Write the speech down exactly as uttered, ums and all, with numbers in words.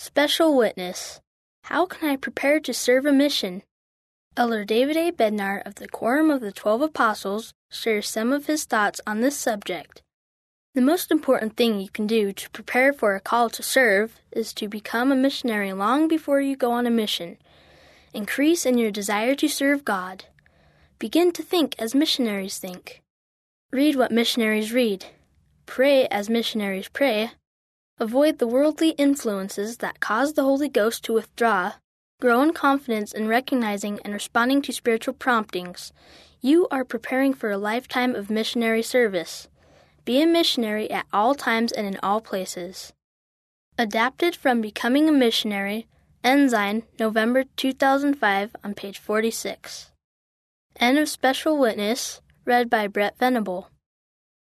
Special Witness. How can I prepare to serve a mission? Elder David A. Bednar of the Quorum of the Twelve Apostles shares some of his thoughts on this subject. The most important thing you can do to prepare for a call to serve is to become a missionary long before you go on a mission. Increase in your desire to serve God. Begin to think as missionaries think. Read what missionaries read. Pray as missionaries pray. Avoid the worldly influences that cause the Holy Ghost to withdraw. Grow in confidence in recognizing and responding to spiritual promptings. You are preparing for a lifetime of missionary service. Be a missionary at all times and in all places. Adapted from Becoming a Missionary, Ensign, November two thousand five, on page forty-six. End of Special Witness, read by Brett Venable.